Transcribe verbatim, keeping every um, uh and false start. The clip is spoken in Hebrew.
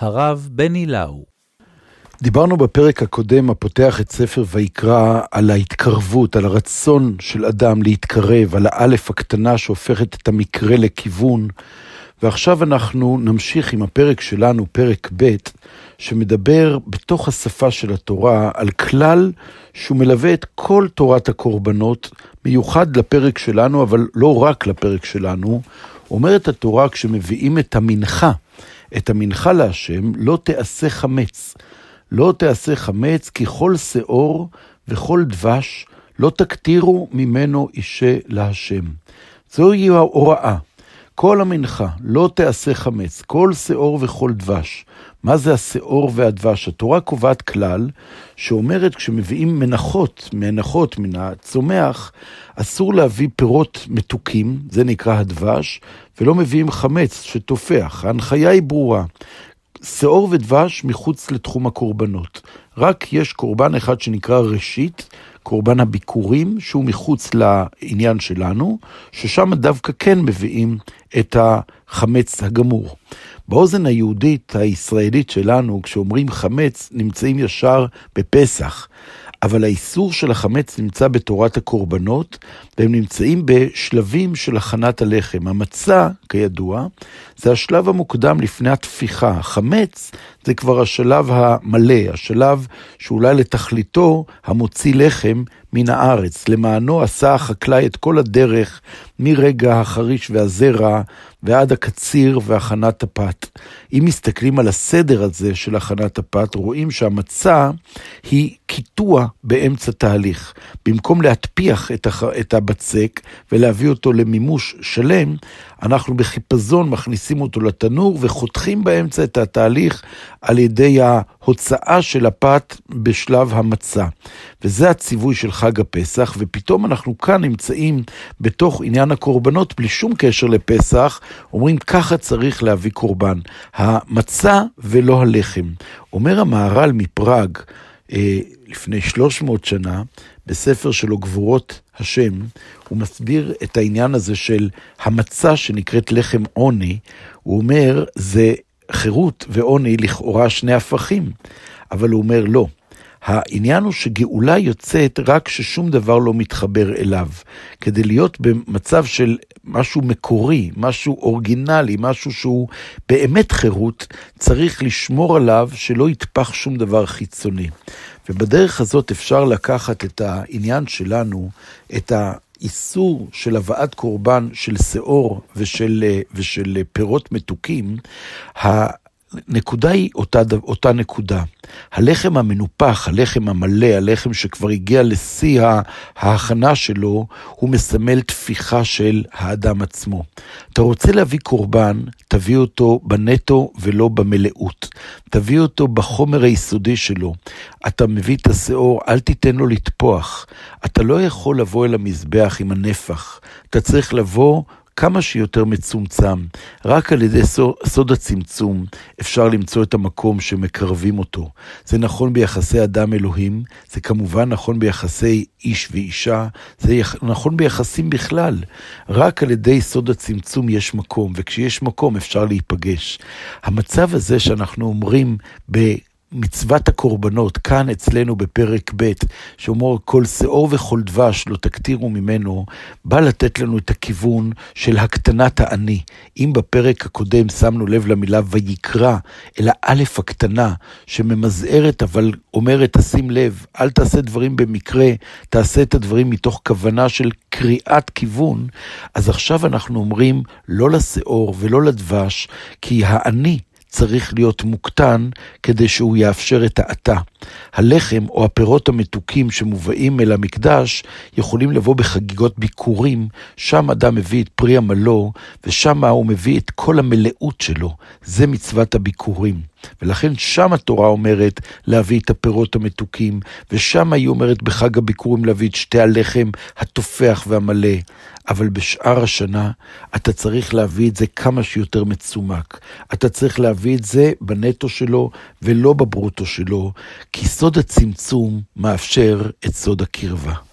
הרב בני לאו. דיברנו בפרק הקודם, הפותח את ספר ויקרא, על ההתקרבות, על הרצון של אדם להתקרב, על האלף הקטנה שהופכת את המקרה לכיוון, ועכשיו אנחנו נמשיך עם הפרק שלנו, פרק ב', שמדבר בתוך השפה של התורה על כלל שהוא מלווה את כל תורת הקורבנות, מיוחד לפרק שלנו, אבל לא רק לפרק שלנו. אומרת התורה, כשמביאים את המנחה, את המנחה להשם, לא תעשה חמץ. לא תעשה חמץ, כי כל שאור וכל דבש לא תקטירו ממנו אישה להשם. זוהי ההוראה. כל המנחה, לא תעשה חמץ, כל שאור וכל דבש. מה זה השאור והדבש? התורה קובעת כלל שאומרת כשמביאים מנחות, מנחות מן הצומח, אסור להביא פירות מתוקים, זה נקרא הדבש, ולא מביאים חמץ שתופח. ההנחיה היא ברורה. שאור ודבש מחוץ לתחום הקורבנות. רק יש קורבן אחד שנקרא ראשית, קורבן הביקורים, שהוא מחוץ לעניין שלנו, ששם דווקא כן מביאים את החמץ הגמור. באוזן היהודית הישראלית שלנו, כשאומרים חמץ, נמצאים ישר בפסח. אבל האיסור של החמץ נמצא בתורת הקורבנות, והם נמצאים בשלבים של הכנת הלחם. המצה, כידוע, זה השלב המוקדם לפני התפיחה. החמץ זה כבר השלב המלא, השלב שאולי לתכליתו המוציא לחם מן הארץ. למענו עשה החקלאי את כל הדרך מרגע החריש והזרע ועד הקציר והכנת הפת. אם מסתכלים על הסדר הזה של הכנת הפת, רואים שהמצה היא קיטוע באמצע תהליך. במקום להטפיח את, הח... את הבצק ולהביא אותו למימוש שלם, אנחנו בחיפזון מכניסים אותו לתנור וחותכים באמצע את התהליך על ידי ההוצאה של הפת בשלב המצה. וזה הציווי של חג הפסח, ופתאום אנחנו כאן נמצאים בתוך עניין הקורבנות בלי שום קשר לפסח, אומרים ככה צריך להביא קורבן, המצה ולא הלחם. אומר המהר"ל מפראג, לפני שלוש מאות שנה, בספר שלו גבורות השם, הוא מסביר את העניין הזה של המצה שנקראת לחם עוני. הוא אומר, זה חירות ועוני לכאורה שני הפכים, אבל הוא אומר לא. העניין הוא שגאולה יוצאת רק ששום דבר לא מתחבר אליו. כדי להיות במצב של משהו מקורי, משהו אורגינלי, משהו שהוא באמת חירות, צריך לשמור עליו שלא יתפח שום דבר חיצוני. ובדרך הזאת אפשר לקחת את העניין שלנו, את האיסור של הבאת קורבן של שאור ושל, ושל פירות מתוקים. הנקודה היא אותה, אותה נקודה. הלחם המנופח, הלחם המלא, הלחם שכבר הגיע לשיא ההכנה שלו, הוא מסמל תפיחה של האדם עצמו. אתה רוצה להביא קורבן, תביא אותו בנטו ולא במלאות. תביא אותו בחומר היסודי שלו. אתה מביא את השאור, אל תיתן לו לתפוח. אתה לא יכול לבוא אל המזבח עם הנפח. אתה צריך לבוא כמה שיותר מצומצם. רק על ידי סוד הצמצום אפשר למצוא את המקום שמקרבים אותו. זה נכון ביחסי אדם אלוהים, זה כמובן נכון ביחסי איש ואישה, זה נכון ביחסים בכלל. רק על ידי סוד הצמצום יש מקום, וכשיש מקום אפשר להיפגש. המצב הזה שאנחנו אומרים ב... מצוות הקורבנות, כאן אצלנו בפרק ב', שאומר כל שאור וכל דבש לא תקטירו ממנו, בא לתת לנו את הכיוון של הקטנת העני. אם בפרק הקודם שמנו לב למילה ויקרא, אלא א' הקטנה, שממזערת אבל אומרת תשים לב, אל תעשה דברים במקרה, תעשה את הדברים מתוך כוונה של קריאת כיוון, אז עכשיו אנחנו אומרים לא לשאור ולא לדבש, כי העני צריך להיות מוקטן כדי שהוא יאפשר את העתה. הלחם או הפירות המתוקים שמובאים אל המקדש יכולים לבוא בחגיגות ביקורים, שם אדם מביא את פרי עמלו, ושם הוא מביא את כל המלאות שלו. זה מצוות הביקורים. ולכן שם התורה אומרת להביא את הפירות המתוקים, ושם היא אומרת בחג הביקורים להביא את שתי הלחם התופח והמלא. אבל בשאר השנה אתה צריך להביא את זה כמה שיותר מצומק. אתה צריך להביא את זה בנטו שלו ולא בברוטו שלו, כי סוד הצמצום מאפשר את סוד הקרבה.